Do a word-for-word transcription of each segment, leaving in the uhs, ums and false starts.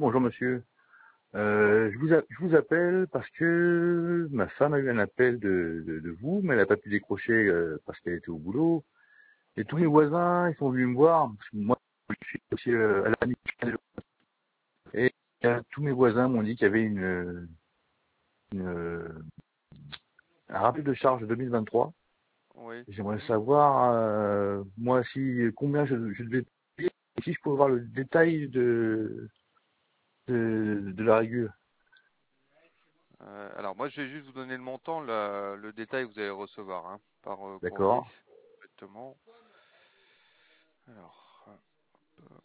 bonjour monsieur. Euh, je, vous a- je vous appelle parce que ma femme a eu un appel de, de, de vous, mais elle n'a pas pu décrocher euh, parce qu'elle était au boulot. Et tous Oui. mes voisins, ils sont venus me voir. Parce que moi, je suis aussi euh, à la mutuelle. Et euh, tous mes voisins m'ont dit qu'il y avait une, une, un rappel de charge deux mille vingt-trois. Oui. J'aimerais savoir, euh, moi, si combien je, je devais payer, et si je pouvais voir le détail de, de, de la régule. Euh, alors moi, je vais juste vous donner le montant, la- le détail que vous allez recevoir hein, par euh, courrier, D'accord. directement. Alors, hop.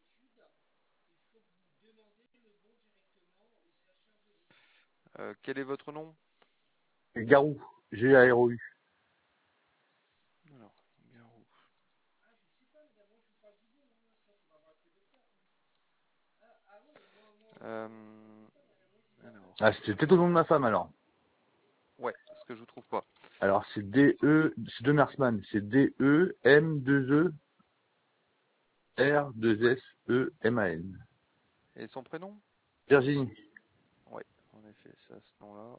Euh, quel est votre nom? Garou, G A R O U. Alors, Garou. Euh, alors, Ah, c'était peut-être au nom de ma femme alors. ouais, parce que je vous trouve pas. Alors c'est D E, c'est de Mersman, c'est D E M deux E R deux S E M A N. Et son prénom? Virginie. Ouais, en effet, c'est à ce nom-là.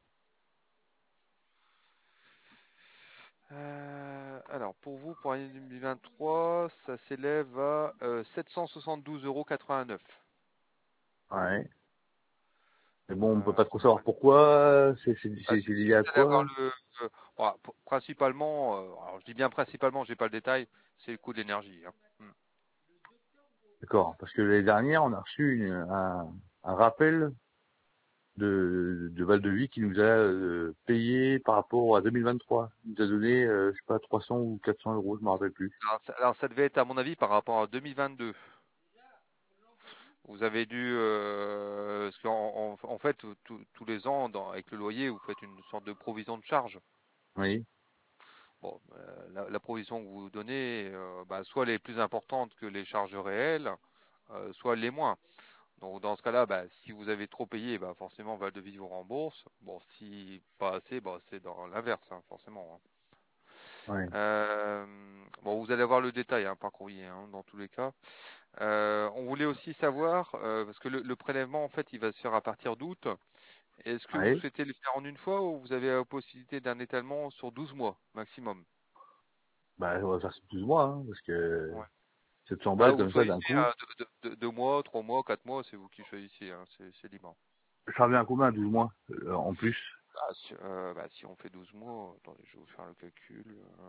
Euh, alors, pour vous, pour l'année deux mille vingt-trois, ça s'élève à euh, sept cent soixante-douze euros quatre-vingt-neuf. Ouais. Mais bon, on peut Euh, pas trop savoir pourquoi. C'est c'est bah, c'est si c'est lié à vous allez avoir quoi? le, euh, bon, p- principalement, euh, alors je dis bien principalement, j'ai pas le détail, c'est le coût de l'énergie. Hein. Hmm. D'accord. Parce que l'année dernière, on a reçu une, un, un rappel de, de Val de Vie qui nous a euh, payé par rapport à deux mille vingt-trois. Il nous a donné, euh, je sais pas, trois cents ou quatre cents euros, je me rappelle plus. Alors, ça, alors, ça devait être, à mon avis, par rapport à deux mille vingt-deux. Vous avez dû, euh, parce qu'en en, en fait, tous tous les ans, dans, avec le loyer, vous faites une sorte de provision de charge. Oui. Bon, euh, la, la provision que vous donnez, euh, bah, soit elle est plus importante que les charges réelles, euh, soit elle l'est moins. Donc dans ce cas-là, bah, si vous avez trop payé, bah, forcément Val de Vie vous rembourse. Bon, si pas assez, bah, c'est dans l'inverse, hein, forcément. Hein. Ouais. Euh, bon, vous allez avoir le détail hein, par courrier, hein, dans tous les cas. Euh, on voulait aussi savoir, euh, parce que le, le prélèvement, en fait, il va se faire à partir d'août. Est-ce que vous Ouais. souhaitez le faire en une fois ou vous avez la possibilité d'un étalement sur douze mois maximum? Bah, on va faire ça douze mois, hein, parce que Ouais. sept cents Bah, balles vous comme ça d'un choisissez coup. hein, deux, deux- deux- deux mois, trois mois, quatre mois, c'est vous qui choisissez, hein, c'est c'est libre. Ça revient à combien, douze mois, euh, en plus? Bah, si, euh, bah, si on fait douze mois, attendez, je vais vous faire le calcul. Euh,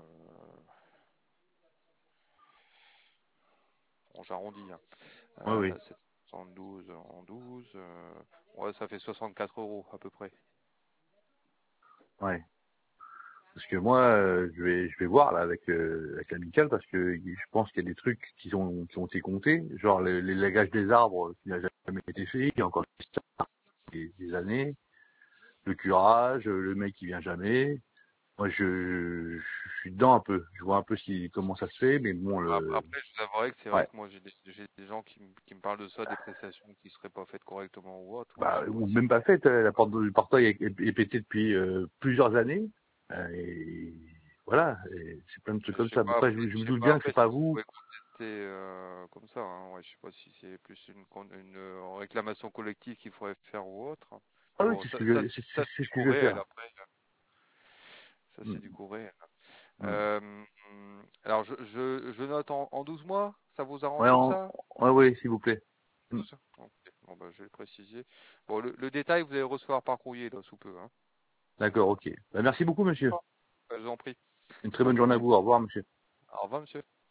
bon, j'arrondis. Hein. Oui, oui. Euh, sept cent soixante-douze en douze, euh, ouais, ça fait soixante-quatre euros à peu près. Ouais. Parce que moi, euh, je vais, je vais voir là avec, euh, avec l'amicale parce que je pense qu'il y a des trucs qui ont, qui ont été comptés, genre les, les lagages des arbres qui n'a jamais été fait, il y a encore des, des années, le curage, le mec qui vient jamais. Moi, je, je suis dedans un peu. Je vois un peu si, comment ça se fait, mais bon, Ap- le, Après, je vous avouerai que c'est vrai ouais. que moi, j'ai des, j'ai des gens qui, me- qui me parlent de ça, des prestations qui seraient pas faites correctement ou autre. Je Bah, sais pas ou si. même pas fait. euh, La porte du portail est, est, est pétée depuis euh, plusieurs années. Euh, et voilà, et c'est plein de trucs Je comme sais ça. Bon, pas après, je, après, je je me sais doute pas bien que après c'est pas si vous vous. pouvez contester euh, comme ça. Hein. Ouais, je sais pas si c'est plus une, con- une euh, réclamation collective qu'il faudrait faire ou autre. Ah Mais oui, bon, c'est ce ça, que ça, je, c'est, ça c'est- c'est c'est du ce que coût je vais réel faire. après. Ça c'est Mm, du coût réel. mm. Euh, alors je, je, je note en, en douze mois. Ça vous arrange Ouais, comme en, ça? ouais, oui, s'il vous plaît. Mm. douze. Ok. Bon bah je vais le préciser. Bon le, le détail vous allez le recevoir par courrier là sous peu. Hein. D'accord, ok. Bah, merci beaucoup, monsieur. D'accord. Je vous en prie. Une très Bonne bonne journée à journée. vous. Au revoir, monsieur. Au revoir monsieur.